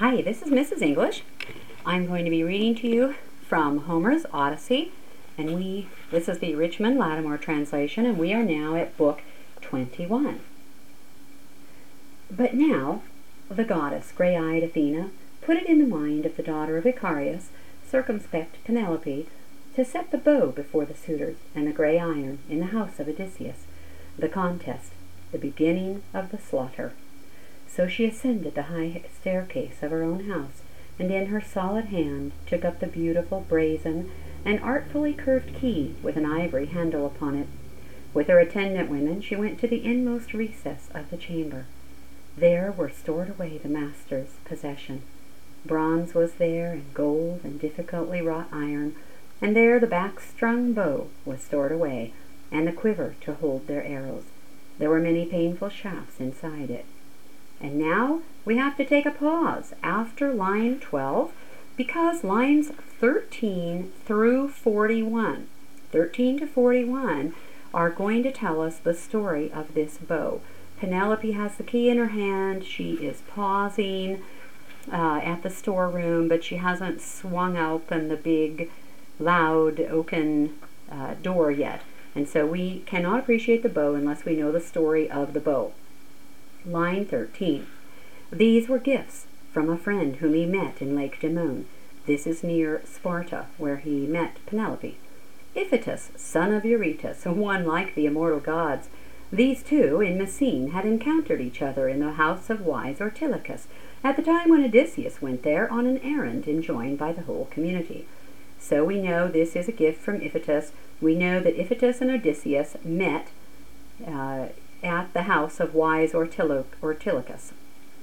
Hi, this is Mrs. English. I'm going to be reading to you from Homer's Odyssey, and this is the Richmond Lattimore translation, and we are now at book 21. But now, the goddess, gray-eyed Athena, put it in the mind of the daughter of Icarius, circumspect Penelope, to set the bow before the suitors and the gray iron in the house of Odysseus, the contest, the beginning of the slaughter. So she ascended the high staircase of her own house, and in her solid hand took up the beautiful brazen and artfully curved key with an ivory handle upon it. With her attendant women she went to the inmost recess of the chamber. There were stored away the master's possession. Bronze was there, and gold, and difficultly wrought iron, and there the back-strung bow was stored away, and the quiver to hold their arrows. There were many painful shafts inside it. And now we have to take a pause after line 12 because lines 13 through 41, 13 to 41, are going to tell us the story of this bow. Penelope has the key in her hand. She is pausing at the storeroom, but she hasn't swung open the big, loud, oaken door yet. And so we cannot appreciate the bow unless we know the story of the bow. Line 13. These were gifts from a friend whom he met in Lake Dimone. This is near Sparta, where he met Penelope. Iphitus, son of Eurytus, one like the immortal gods. These two, in Messene, had encountered each other in the house of wise Ortilochus, at the time when Odysseus went there on an errand enjoined by the whole community. So we know this is a gift from Iphitus. We know that Iphitus and Odysseus met at the house of wise Ortilochus.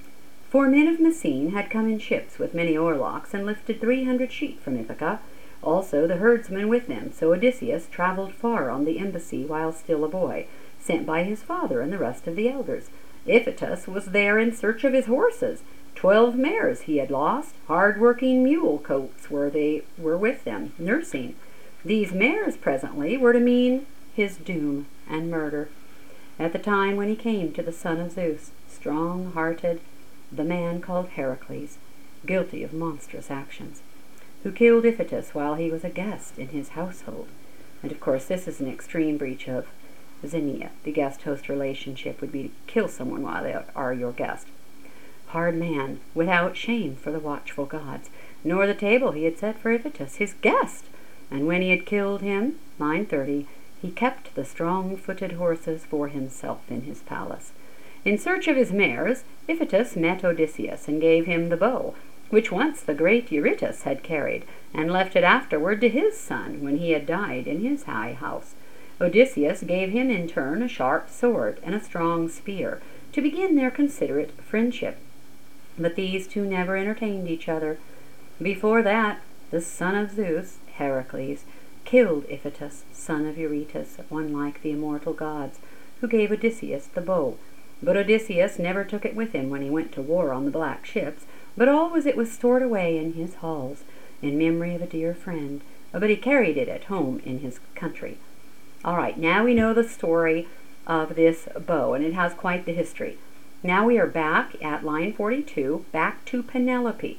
4 men of Messene had come in ships with many oarlocks and lifted 300 sheep from Ithaca, also the herdsmen with them. So Odysseus traveled far on the embassy while still a boy, sent by his father and the rest of the elders. Iphitus was there in search of his horses. 12 mares he had lost. Hard-working mule colts were with them, nursing. These mares presently were to mean his doom and murder. At the time when he came to the son of Zeus, strong-hearted, the man called Heracles, guilty of monstrous actions, who killed Iphitus while he was a guest in his household. And of course this is an extreme breach of Xenia. The guest-host relationship would be to kill someone while they are your guest. Hard man, without shame for the watchful gods, nor the table he had set for Iphitus, his guest. And when he had killed him, line 30, he kept the strong-footed horses for himself in his palace. In search of his mares, Iphitus met Odysseus and gave him the bow, which once the great Eurytus had carried, and left it afterward to his son when he had died in his high house. Odysseus gave him in turn a sharp sword and a strong spear, to begin their considerate friendship. But these two never entertained each other. Before that, the son of Zeus, Heracles, killed Iphitus, son of Eurytus, one like the immortal gods, who gave Odysseus the bow. But Odysseus never took it with him when he went to war on the black ships, but always it was stored away in his halls, in memory of a dear friend, but he carried it at home in his country. All right, now we know the story of this bow, and it has quite the history. Now we are back at line 42, back to Penelope.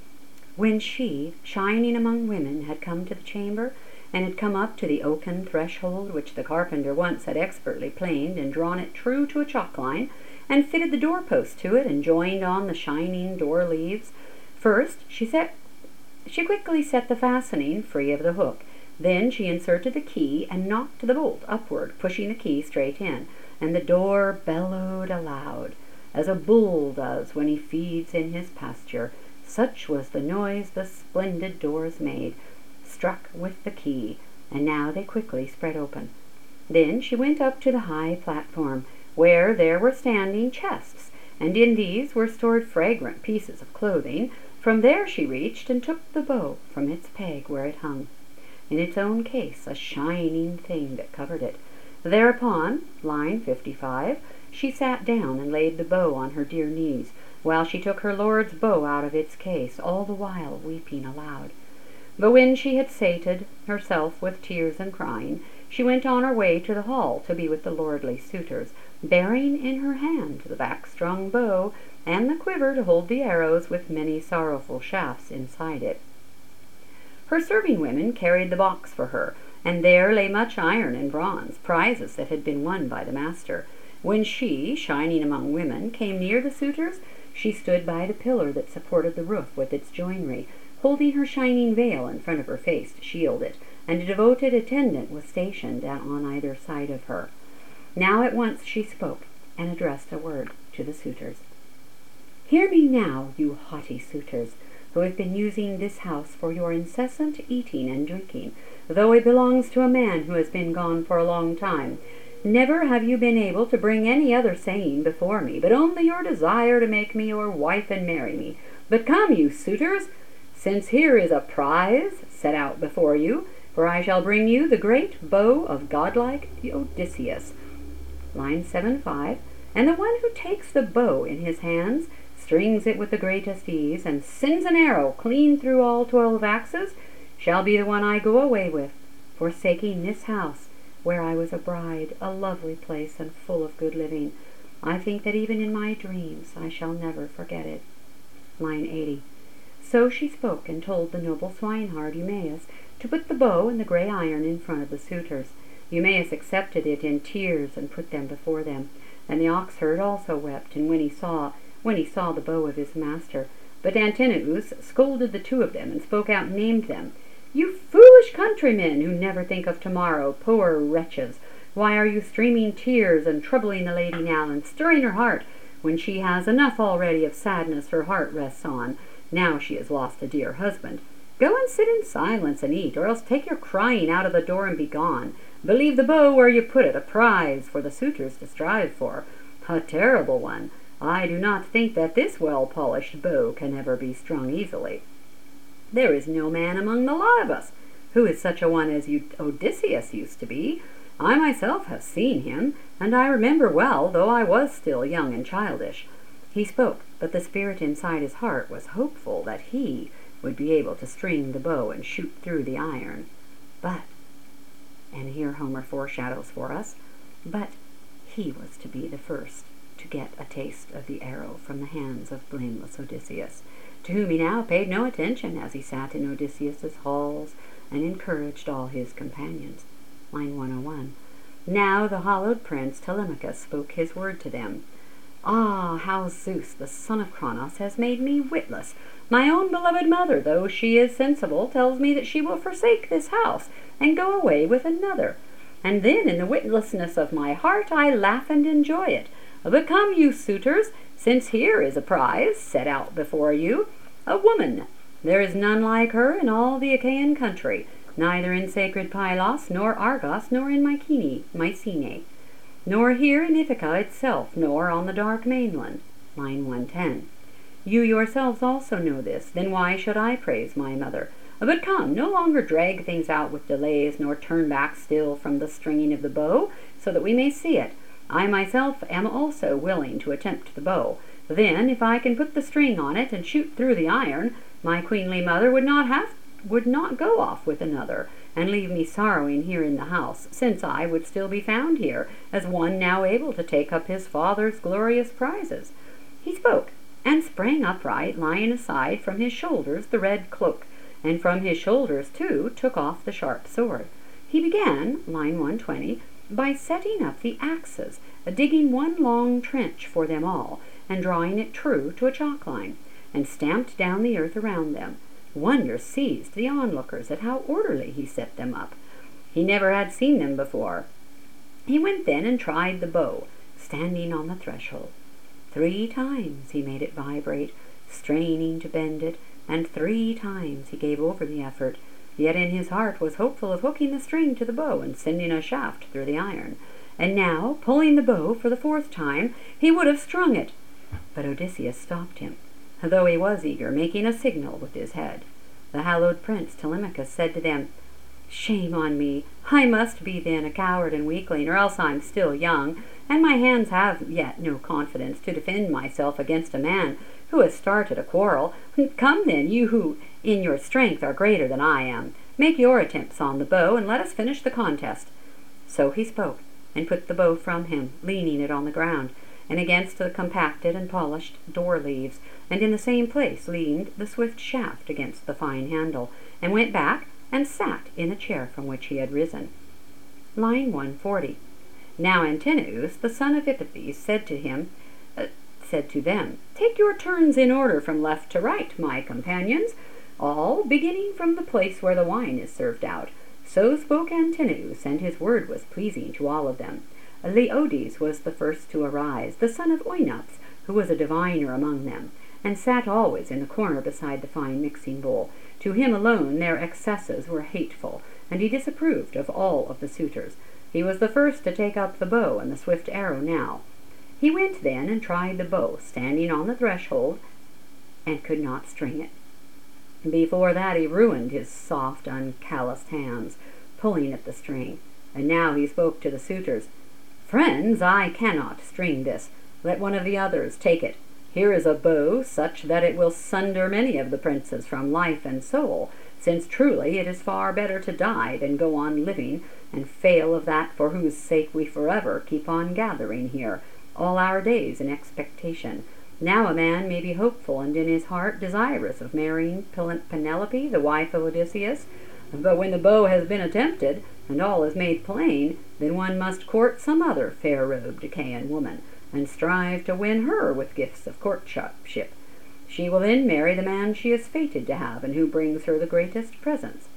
When she, shining among women, had come to the chamber, and had come up to the oaken threshold which the carpenter once had expertly planed and drawn it true to a chalk line, and fitted the doorpost to it and joined on the shining door leaves. First she quickly set the fastening free of the hook. Then she inserted the key and knocked the bolt upward, pushing the key straight in, and the door bellowed aloud, as a bull does when he feeds in his pasture. Such was the noise the splendid doors made, struck with the key, and now they quickly spread open. Then she went up to the high platform, where there were standing chests, and in these were stored fragrant pieces of clothing. From there she reached and took the bow from its peg where it hung, in its own case, a shining thing that covered it. Thereupon, line 55, she sat down and laid the bow on her dear knees, while she took her lord's bow out of its case, all the while weeping aloud. But when she had sated herself with tears and crying, she went on her way to the hall to be with the lordly suitors, bearing in her hand the back-strung bow and the quiver to hold the arrows with many sorrowful shafts inside it. Her serving women carried the box for her, and there lay much iron and bronze, prizes that had been won by the master. When she, shining among women, came near the suitors, she stood by the pillar that supported the roof with its joinery, holding her shining veil in front of her face to shield it, and a devoted attendant was stationed on either side of her. Now at once she spoke, and addressed a word to the suitors. "Hear me now, you haughty suitors, who have been using this house for your incessant eating and drinking, though it belongs to a man who has been gone for a long time. Never have you been able to bring any other saying before me, but only your desire to make me your wife and marry me. But come, you suitors, since here is a prize set out before you, for I shall bring you the great bow of godlike Odysseus." Line 7-5. "And the one who takes the bow in his hands, strings it with the greatest ease, and sends an arrow clean through all 12 axes, shall be the one I go away with, forsaking this house, where I was a bride, a lovely place and full of good living. I think that even in my dreams I shall never forget it." Line 80. So she spoke and told the noble swineherd Eumaeus to put the bow and the grey iron in front of the suitors. Eumaeus accepted it in tears and put them before them. And the oxherd also wept, and when he saw the bow of his master. But Antinous scolded the two of them, and spoke out and named them. "You foolish countrymen, who never think of tomorrow, poor wretches! Why are you streaming tears and troubling the lady now, and stirring her heart, when she has enough already of sadness her heart rests on, now she has lost a dear husband? Go and sit in silence and eat, or else take your crying out of the door and be gone. But leave the bow where you put it, a prize for the suitors to strive for, a terrible one. I do not think that this well-polished bow can ever be strung easily. There is no man among the lot of us who is such a one as Odysseus used to be. I myself have seen him, and I remember well, though I was still young and childish." He spoke, but the spirit inside his heart was hopeful that he would be able to string the bow and shoot through the iron. But, and here Homer foreshadows for us, but he was to be the first to get a taste of the arrow from the hands of blameless Odysseus, to whom he now paid no attention as he sat in Odysseus's halls and encouraged all his companions. Line 101. Now the hallowed prince Telemachus spoke his word to them. "Ah, how Zeus, the son of Cronos, has made me witless! My own beloved mother, though she is sensible, tells me that she will forsake this house and go away with another. And then, in the witlessness of my heart, I laugh and enjoy it. But come, you suitors, since here is a prize set out before you, a woman. There is none like her in all the Achaean country, neither in sacred Pylos, nor Argos, nor in Mycenae, nor here in Ithaca itself, nor on the dark mainland." Line 110. "You yourselves also know this, then why should I praise my mother? But come, no longer drag things out with delays, nor turn back still from the stringing of the bow, so that we may see it. I myself am also willing to attempt the bow. Then, if I can put the string on it and shoot through the iron, my queenly mother would not go off with another, and leave me sorrowing here in the house, since I would still be found here, as one now able to take up his father's glorious prizes." He spoke, and sprang upright, laying aside from his shoulders the red cloak, and from his shoulders, too, took off the sharp sword. He began, line 120, by setting up the axes, digging one long trench for them all, and drawing it true to a chalk line, and stamped down the earth around them. Wonder seized the onlookers at how orderly he set them up. He never had seen them before. He went then and tried the bow, standing on the threshold. 3 times he made it vibrate, straining to bend it, and 3 times he gave over the effort, yet in his heart was hopeful of hooking the string to the bow and sending a shaft through the iron. And now, pulling the bow for the 4th time, he would have strung it. But Odysseus stopped him, though he was eager, making a signal with his head. The hallowed prince Telemachus said to them, "Shame on me! I must be then a coward and weakling, or else I'm still young, and my hands have yet no confidence to defend myself against a man who has started a quarrel. Come then, you who in your strength are greater than I am, make your attempts on the bow, and let us finish the contest." So he spoke, and put the bow from him, leaning it on the ground, and against the compacted and polished door leaves, and in the same place leaned the swift shaft against the fine handle, and went back and sat in the chair from which he had risen. Line 140. Now Antinous, the son of Iphitus, said to them, "Take your turns in order from left to right, my companions, all beginning from the place where the wine is served out." So spoke Antinous, and his word was pleasing to all of them. Leodes was the first to arise, the son of Oenops, who was a diviner among them, and sat always in the corner beside the fine mixing bowl. To him alone their excesses were hateful, and he disapproved of all of the suitors. He was the first to take up the bow and the swift arrow now. He went then and tried the bow, standing on the threshold, and could not string it. Before that he ruined his soft, uncalloused hands, pulling at the string. And now he spoke to the suitors. "Friends, I cannot string this. Let one of the others take it. Here is a bow such that it will sunder many of the princes from life and soul, since truly it is far better to die than go on living and fail of that for whose sake we forever keep on gathering here, all our days in expectation. Now a man may be hopeful and in his heart desirous of marrying Penelope, the wife of Odysseus, but when the bow has been attempted, and all is made plain, then one must court some other fair-robed Achaean woman, and strive to win her with gifts of courtship. She will then marry the man she is fated to have, and who brings her the greatest presents."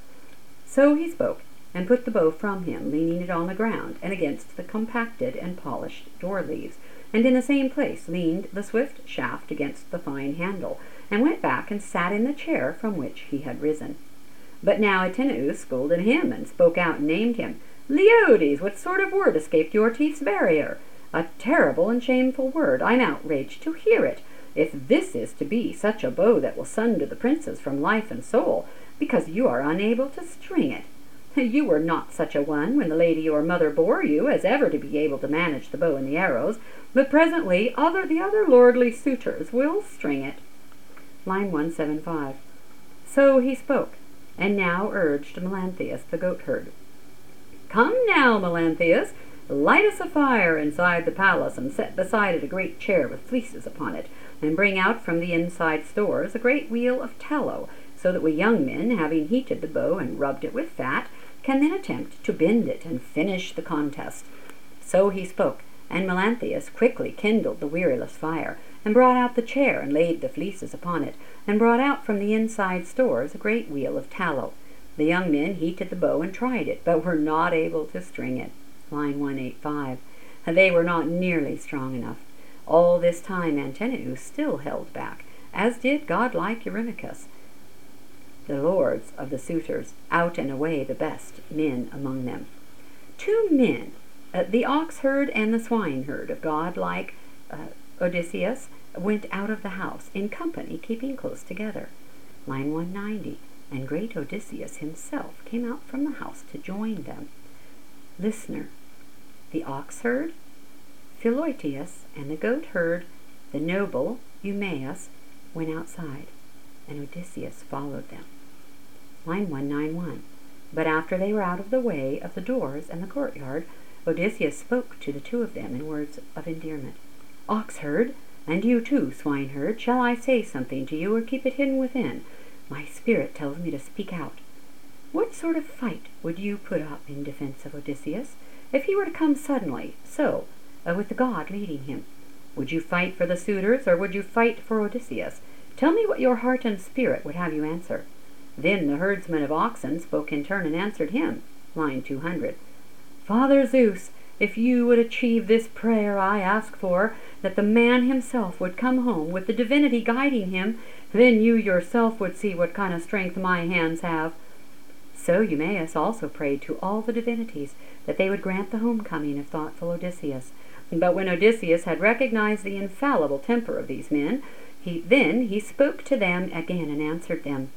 So he spoke, and put the bow from him, leaning it on the ground, and against the compacted and polished door leaves, and in the same place leaned the swift shaft against the fine handle, and went back and sat in the chair from which he had risen. But now Antinous scolded him, and spoke out and named him. "Leodes, what sort of word escaped your teeth's barrier? A terrible and shameful word. I'm outraged to hear it. If this is to be such a bow that will sunder the princes from life and soul, because you are unable to string it. You were not such a one when the lady your mother bore you, as ever to be able to manage the bow and the arrows, but presently the other lordly suitors will string it." Line 175. So he spoke, and now urged Melanthius the goatherd. "Come now, Melanthius, light us a fire inside the palace, and set beside it a great chair with fleeces upon it, and bring out from the inside stores a great wheel of tallow, so that we young men, having heated the bow and rubbed it with fat, can then attempt to bend it and finish the contest." So he spoke, and Melanthius quickly kindled the weariless fire, and brought out the chair, and laid the fleeces upon it, and brought out from the inside stores a great wheel of tallow. The young men heated the bow and tried it, but were not able to string it. Line 185. They were not nearly strong enough. All this time Antinous still held back, as did godlike Eurymachus. The lords of the suitors, out and away the best men among them. Two men, the ox-herd and the swineherd of godlike Odysseus, went out of the house in company, keeping close together. Line 190. And great Odysseus himself came out from the house to join them. Listener, the ox-herd, Philoetius, and the goat-herd, the noble Eumaeus, went outside, and Odysseus followed them. Line 191. But after they were out of the way of the doors and the courtyard, Odysseus spoke to the two of them in words of endearment. "Ox-herd, and you too, swineherd, shall I say something to you, or keep it hidden within? My spirit tells me to speak out. What sort of fight would you put up in defense of Odysseus, if he were to come suddenly, with the god leading him? Would you fight for the suitors, or would you fight for Odysseus? Tell me what your heart and spirit would have you answer." Then the herdsman of oxen spoke in turn and answered him. Line 200. "Father Zeus, if you would achieve this prayer I ask for, that the man himself would come home with the divinity guiding him, then you yourself would see what kind of strength my hands have." So Eumaeus also prayed to all the divinities that they would grant the homecoming of thoughtful Odysseus. But when Odysseus had recognized the infallible temper of these men, he spoke to them again and answered them.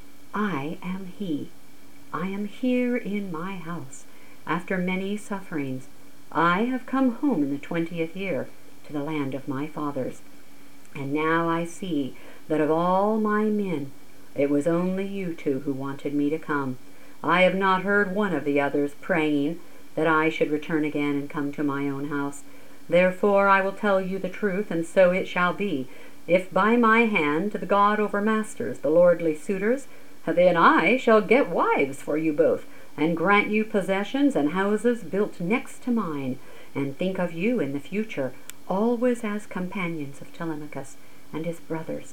"I am he. I am here in my house. After many sufferings, I have come home in the 20th year to the land of my fathers. And now I see that of all my men, it was only you two who wanted me to come. I have not heard one of the others praying that I should return again and come to my own house. Therefore I will tell you the truth, and so it shall be. If by my hand the god overmasters the lordly suitors, then I shall get wives for you both, and grant you possessions and houses built next to mine, and think of you in the future, always as companions of Telemachus and his brothers.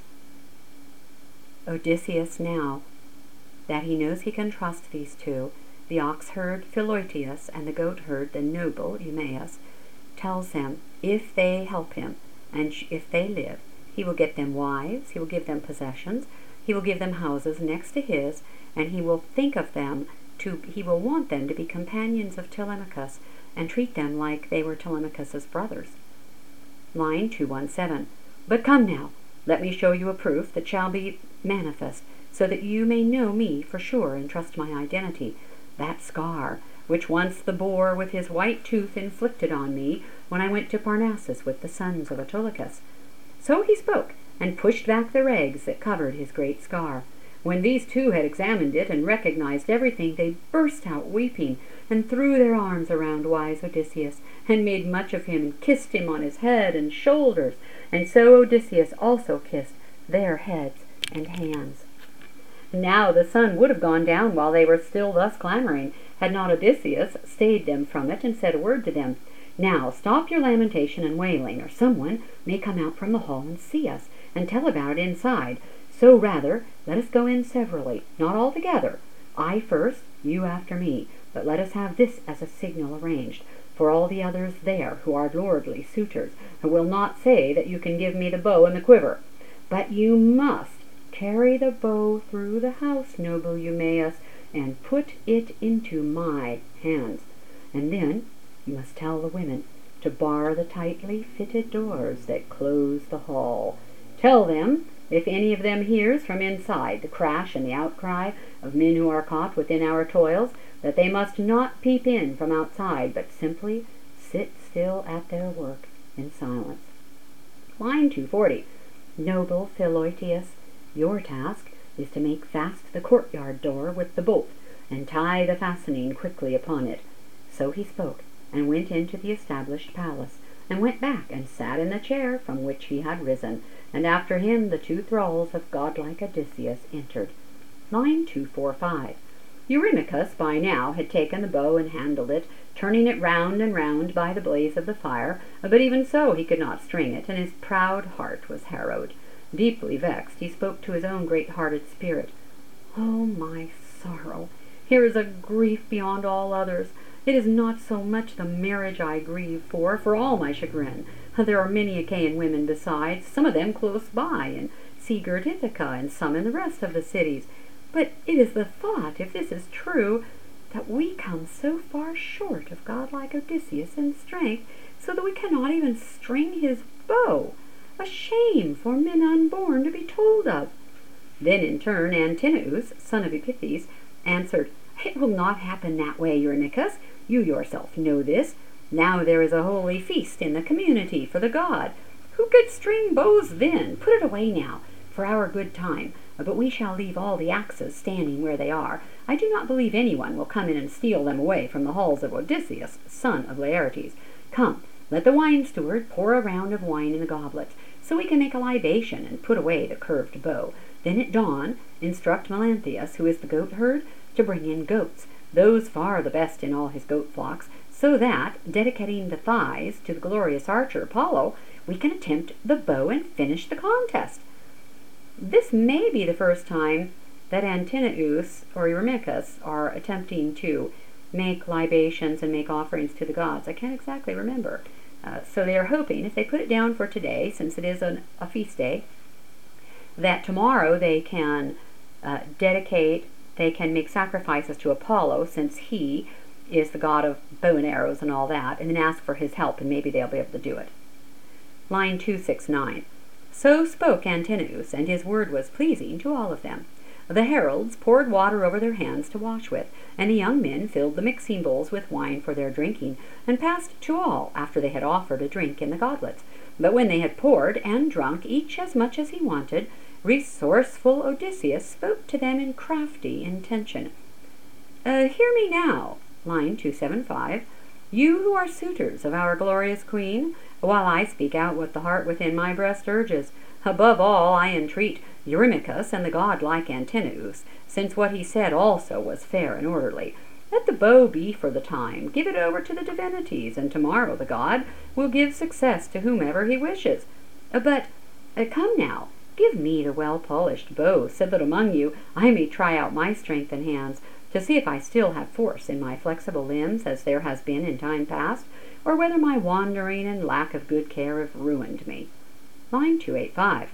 Odysseus now, that he knows he can trust these two, the ox-herd Philoetius and the goat-herd, the noble Eumaeus, tells him if they help him and if they live, he will get them wives, he will give them possessions, he will give them houses next to his, and he will he will want them to be companions of Telemachus and treat them like they were Telemachus's brothers. Line 217. But come now, let me show you a proof that shall be manifest, so that you may know me for sure and trust my identity. That scar, which once the boar with his white tooth inflicted on me when I went to Parnassus with the sons of Autolycus. So he spoke, and pushed back the rags that covered his great scar. When these two had examined it and recognized everything, they burst out weeping, and threw their arms around wise Odysseus, and made much of him, and kissed him on his head and shoulders, and so Odysseus also kissed their heads and hands. Now the sun would have gone down while they were still thus clamoring, had not Odysseus stayed them from it and said a word to them. Now stop your lamentation and wailing, or someone may come out from the hall and see us, and tell about it inside. So rather, let us go in severally, not all together. I first, you after me, but let us have this as a signal arranged, for all the others there, who are lordly suitors, who will not say that you can give me the bow and the quiver. But you must carry the bow through the house, noble Eumaeus, and put it into my hands. And then you must tell the women to bar the tightly fitted doors that close the hall. Tell them, if any of them hears from inside the crash and the outcry of men who are caught within our toils, that they must not peep in from outside, but simply sit still at their work in silence. Line 240. Noble Philoetius, your task is to make fast the courtyard door with the bolt, and tie the fastening quickly upon it. So he spoke, and went into the established palace, and went back and sat in the chair from which he had risen, and after him the two thralls of godlike Odysseus entered. Line 245. Eurymachus by now had taken the bow and handled it, turning it round and round by the blaze of the fire, but even so he could not string it, and his proud heart was harrowed. Deeply vexed, he spoke to his own great-hearted spirit. Oh, my sorrow! Here is a grief beyond all others. It is not so much the marriage I grieve for all my chagrin. There are many Achaean women besides, some of them close by, in sea-girt Ithaca, and some in the rest of the cities. But it is the thought, if this is true, that we come so far short of godlike Odysseus in strength, so that we cannot even string his bow. A shame for men unborn to be told of. Then in turn Antinous, son of Epithes, answered, It will not happen that way, Eurymachus. You yourself know this. Now there is a holy feast in the community for the god. Who could string bows then? Put it away now, for our good time. But we shall leave all the axes standing where they are. I do not believe anyone will come in and steal them away from the halls of Odysseus, son of Laertes. Come, let the wine steward pour a round of wine in the goblets, so we can make a libation and put away the curved bow. Then at dawn, instruct Melanthius, who is the goat-herd, to bring in goats, those far the best in all his goat flocks, so that, dedicating the thighs to the glorious archer Apollo, we can attempt the bow and finish the contest. This may be the first time that Antinous or Eurymachus are attempting to make libations and make offerings to the gods. I can't exactly remember. So they are hoping, if they put it down for today, since it is a feast day, that tomorrow they can they can make sacrifices to Apollo, since he is the god of bow and arrows and all that, and then ask for his help, and maybe they'll be able to do it. Line 269. So spoke Antinous, and his word was pleasing to all of them. The heralds poured water over their hands to wash with, and the young men filled the mixing bowls with wine for their drinking, and passed to all after they had offered a drink in the goblets. But when they had poured and drunk each as much as he wanted, resourceful Odysseus spoke to them in crafty intention. Hear me now, line 275. you who are suitors of our glorious queen, while I speak out what the heart within my breast urges. Above all, I entreat Eurymachus and the godlike Antinous, since what he said also was fair and orderly. Let the bow be for the time. Give it over to the divinities, and tomorrow the god will give success to whomever he wishes. But come now, give me the well-polished bow, so that among you I may try out my strength and hands, to see if I still have force in my flexible limbs, as there has been in time past, or whether my wandering and lack of good care have ruined me. Line 285.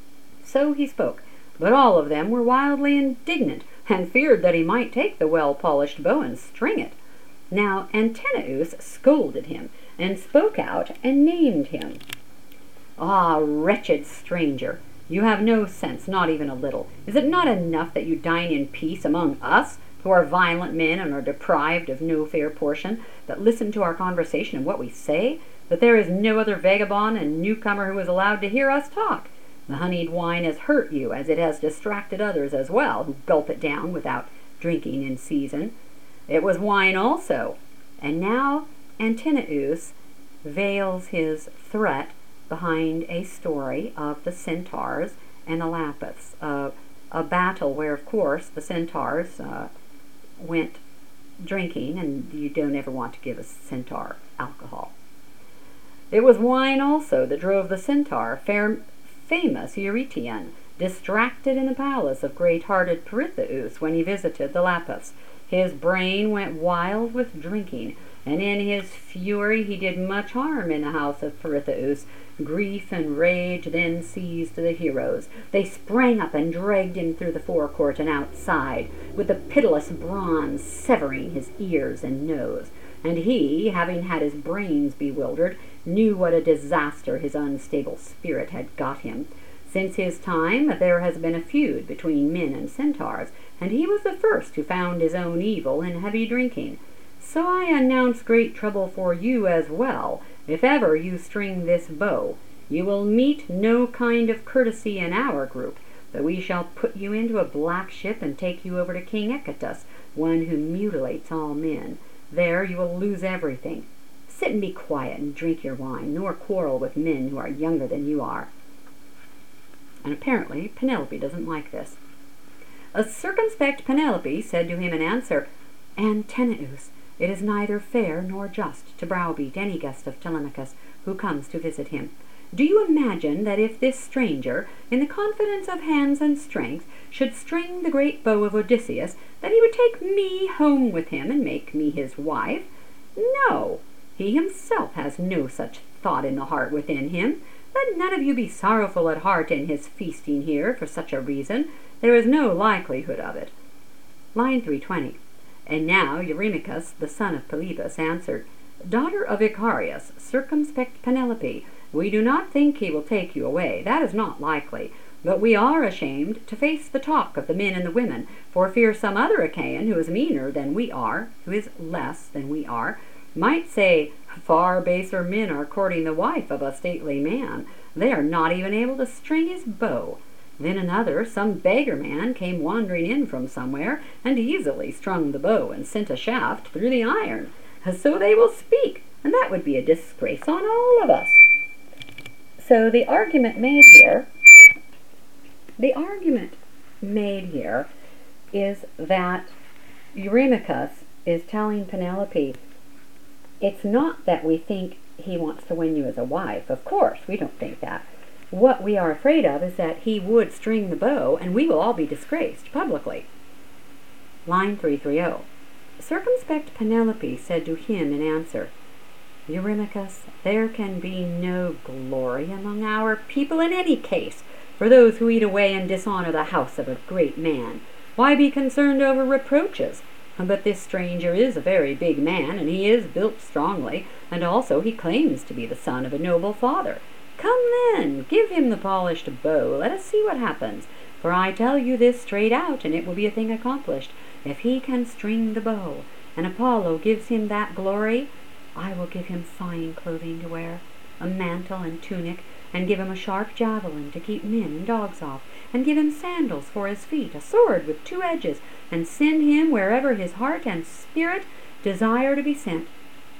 So he spoke, but all of them were wildly indignant, and feared that he might take the well-polished bow and string it. Now Antinous scolded him, and spoke out, and named him. Ah, wretched stranger, you have no sense, not even a little. Is it not enough that you dine in peace among us, who are violent men and are deprived of no fair portion, that listen to our conversation and what we say, that there is no other vagabond and newcomer who is allowed to hear us talk? The honeyed wine has hurt you, as it has distracted others as well, who gulp it down without drinking in season. It was wine also. And now Antinous veils his threat behind a story of the centaurs and the Lapiths, a battle where, of course, the centaurs went drinking, and you don't ever want to give a centaur alcohol. It was wine also that drove the centaur, famous Eurytion, distracted in the palace of great-hearted Pirithous when he visited the Lapiths. His brain went wild with drinking, and in his fury he did much harm in the house of Pirithous. Grief and rage then seized the heroes. They sprang up and dragged him through the forecourt and outside, with the pitiless bronze severing his ears and nose. And he, having had his brains bewildered, knew what a disaster his unstable spirit had got him. Since his time there has been a feud between men and centaurs, and he was the first who found his own evil in heavy drinking. So I announce great trouble for you as well. If ever you string this bow, you will meet no kind of courtesy in our group, but we shall put you into a black ship and take you over to King Echetus, one who mutilates all men. There you will lose everything. Sit and be quiet and drink your wine, nor quarrel with men who are younger than you are. And apparently Penelope doesn't like this. A circumspect Penelope said to him in answer, Antinous, it is neither fair nor just to browbeat any guest of Telemachus who comes to visit him. Do you imagine that if this stranger, in the confidence of hands and strength, should string the great bow of Odysseus, that he would take me home with him and make me his wife? No, he himself has no such thought in the heart within him. Let none of you be sorrowful at heart in his feasting here for such a reason. There is no likelihood of it. Line 320. And now Eurymachus, the son of Polybus, answered, Daughter of Icarius, circumspect Penelope, we do not think he will take you away. That is not likely. But we are ashamed to face the talk of the men and the women, for fear some other Achaean, who is meaner than we are, who is less than we are, might say, Far baser men are courting the wife of a stately man. They are not even able to string his bow. Then another, some beggar man, came wandering in from somewhere, and easily strung the bow and sent a shaft through the iron. So they will speak, and that would be a disgrace on all of us. So the argument made here is that Eurymachus is telling Penelope, it's not that we think he wants to win you as a wife. Of course, we don't think that. What we are afraid of is that he would string the bow, and we will all be disgraced publicly. Line 330. Circumspect Penelope said to him in answer, Eurymachus, there can be no glory among our people in any case, for those who eat away and dishonor the house of a great man. Why be concerned over reproaches? But this stranger is a very big man, and he is built strongly, and also he claims to be the son of a noble father. Come then, give him the polished bow, let us see what happens. For I tell you this straight out, and it will be a thing accomplished. If he can string the bow, and Apollo gives him that glory, I will give him fine clothing to wear, a mantle and tunic, and give him a sharp javelin to keep men and dogs off, and give him sandals for his feet, a sword with 2 edges, and send him wherever his heart and spirit desire to be sent.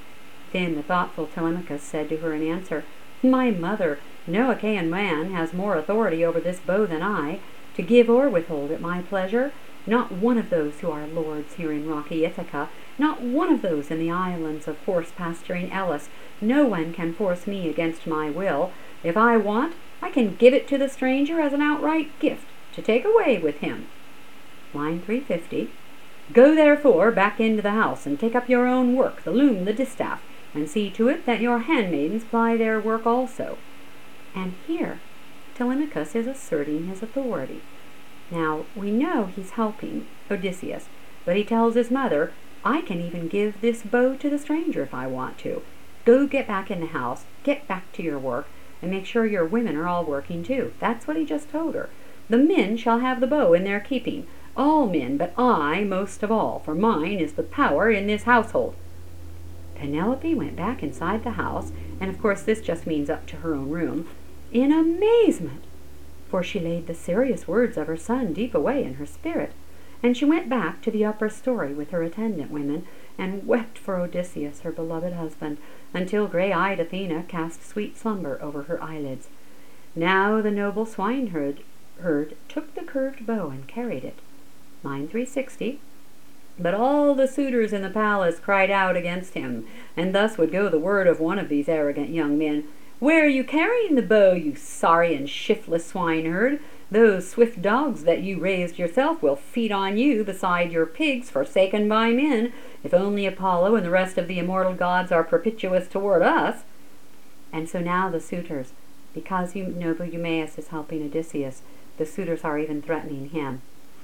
Then the thoughtful Telemachus said to her in answer, "My mother, no Achaean man has more authority over this bow than I, to give or withhold at my pleasure. Not one of those who are lords here in rocky Ithaca, not one of those in the islands of horse-pasturing Elis, no one can force me against my will. If I want, I can give it to the stranger as an outright gift, to take away with him." Line 350. "Go therefore back into the house, and take up your own work, the loom, the distaff, and see to it that your handmaidens ply their work also." And here Telemachus is asserting his authority. Now, we know he's helping Odysseus, but he tells his mother, "I can even give this bow to the stranger if I want to. Go get back in the house, get back to your work, and make sure your women are all working too." That's what he just told her. "The men shall have the bow in their keeping, all men, but I most of all, for mine is the power in this household." Penelope went back inside the house, and of course this just means up to her own room, in amazement, for she laid the serious words of her son deep away in her spirit. And she went back to the upper story with her attendant women, and wept for Odysseus, her beloved husband, until gray-eyed Athena cast sweet slumber over her eyelids. Now the noble swineherd took the curved bow and carried it. Line 360. But all the suitors in the palace cried out against him, and thus would go the word of one of these arrogant young men: "Where are you carrying the bow, you sorry and shiftless swineherd? Those swift dogs that you raised yourself will feed on you beside your pigs forsaken by men, if only Apollo and the rest of the immortal gods are propitious toward us." And so now the suitors, because noble Eumaeus is helping Odysseus, the suitors are even threatening him.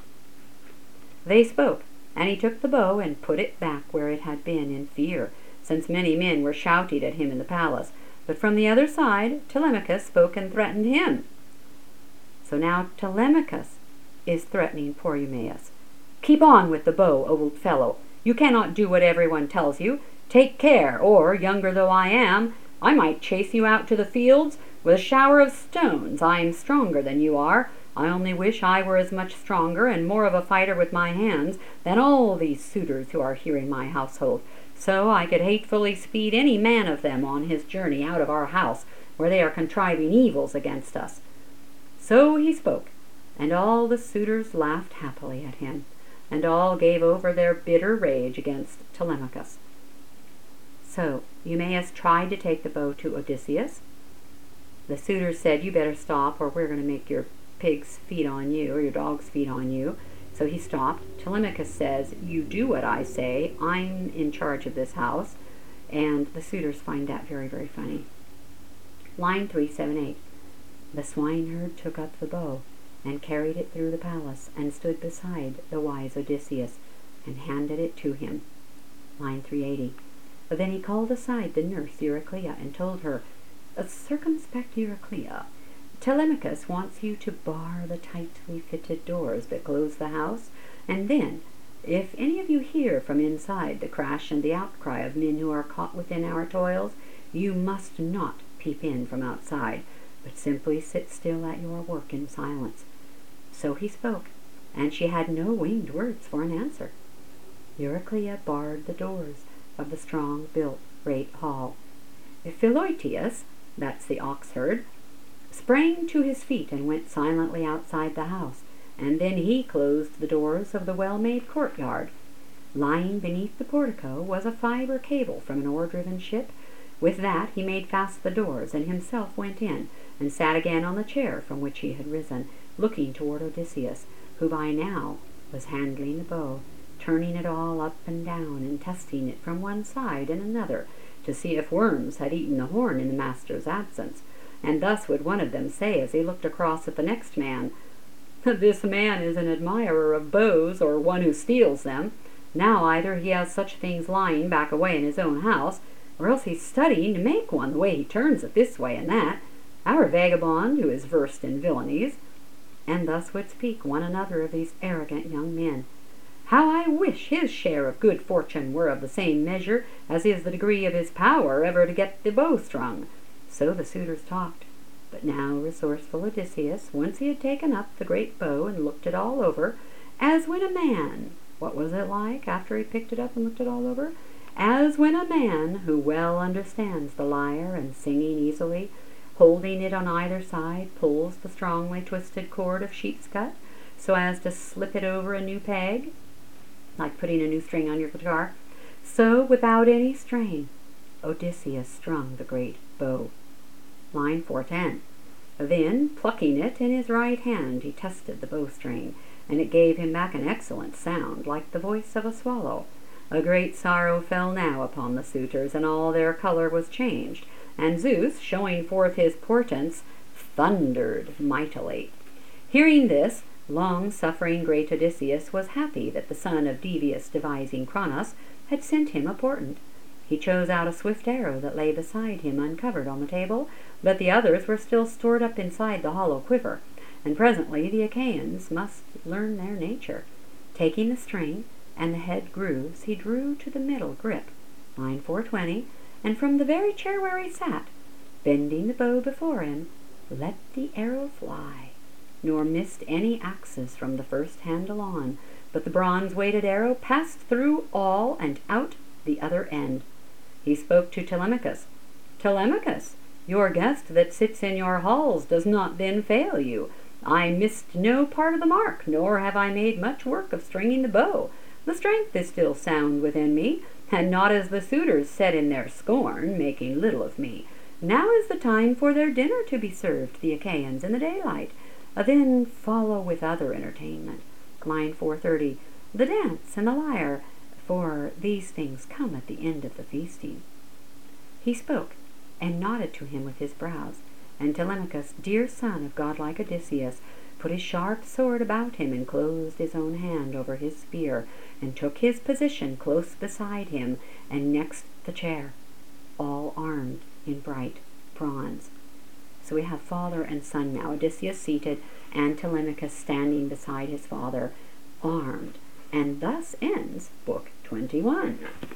They spoke, and he took the bow and put it back where it had been in fear, since many men were shouting at him in the palace. But from the other side Telemachus spoke and threatened him. So now Telemachus is threatening poor Eumaeus. "Keep on with the bow, old fellow. You cannot do what everyone tells you. Take care, or, younger though I am, I might chase you out to the fields with a shower of stones. I am stronger than you are. I only wish I were as much stronger and more of a fighter with my hands than all these suitors who are here in my household. So I could hatefully speed any man of them on his journey out of our house, where they are contriving evils against us." So he spoke, and all the suitors laughed happily at him, and all gave over their bitter rage against Telemachus. So Eumaeus tried to take the bow to Odysseus. The suitors said, "You better stop, or we're going to make your pigs feed on you, or your dogs feed on you." So he stopped. Telemachus says, "You do what I say. I'm in charge of this house." And the suitors find that very, very funny. Line 378. The swineherd took up the bow, and carried it through the palace, and stood beside the wise Odysseus, and handed it to him. Line 380. Then he called aside the nurse Euryclea, and told her, "Circumspect Euryclea, Telemachus wants you to bar the tightly fitted doors that close the house, and then, if any of you hear from inside the crash and the outcry of men who are caught within our toils, you must not peep in from outside, but simply sit still at your work in silence." So he spoke, and she had no winged words for an answer. Euryclea barred the doors of the strong-built great hall. Philoetius, that's the ox-herd, sprang to his feet and went silently outside the house, and then he closed the doors of the well-made courtyard. Lying beneath the portico was a fiber cable from an oar-driven ship. With that he made fast the doors, and himself went in, and sat again on the chair from which he had risen, looking toward Odysseus, who by now was handling the bow, turning it all up and down, and testing it from one side and another, to see if worms had eaten the horn in the master's absence. And thus would one of them say as he looked across at the next man, "This man is an admirer of bows, or one who steals them. Now either he has such things lying back away in his own house, or else he's studying to make one, the way he turns it this way and that. Our vagabond who is versed in villainies." And thus would speak one another of these arrogant young men. "How I wish his share of good fortune were of the same measure as is the degree of his power ever to get the bow strung." So the suitors talked. But now resourceful Odysseus, once he had taken up the great bow and looked it all over, as when a man, what was it like after he picked it up and looked it all over? as when a man who well understands the lyre and singing easily, holding it on either side, pulls the strongly twisted cord of sheepscut so as to slip it over a new peg, like putting a new string on your guitar, so without any strain Odysseus strung the great bow. Line 410. Then, plucking it in his right hand, he tested the bowstring, and it gave him back an excellent sound, like the voice of a swallow. A great sorrow fell now upon the suitors, and all their color was changed, and Zeus, showing forth his portents, thundered mightily. Hearing this, long-suffering great Odysseus was happy that the son of devious-devising Cronos had sent him a portent. He chose out a swift arrow that lay beside him uncovered on the table, but the others were still stored up inside the hollow quiver, and presently the Achaeans must learn their nature. Taking the string and the head grooves, he drew to the middle grip, line 420, and from the very chair where he sat, bending the bow before him, let the arrow fly, nor missed any axis from the first handle on, but the bronze-weighted arrow passed through all and out the other end. He spoke to Telemachus. Telemachus, your guest that sits in your halls does not then fail you. I missed no part of the mark, nor have I made much work of stringing the bow. The strength is still sound within me, and not as the suitors said in their scorn, making little of me. Now is the time for their dinner to be served the Achaeans in the daylight. Then follow with other entertainment. Line 430. The dance and the lyre, for these things come at the end of the feasting. He spoke, and nodded to him with his brows, and Telemachus, dear son of godlike Odysseus, put his sharp sword about him, and closed his own hand over his spear, and took his position close beside him, and next the chair, all armed in bright bronze. So we have father and son now, Odysseus seated, and Telemachus standing beside his father, armed. And thus ends Book 21.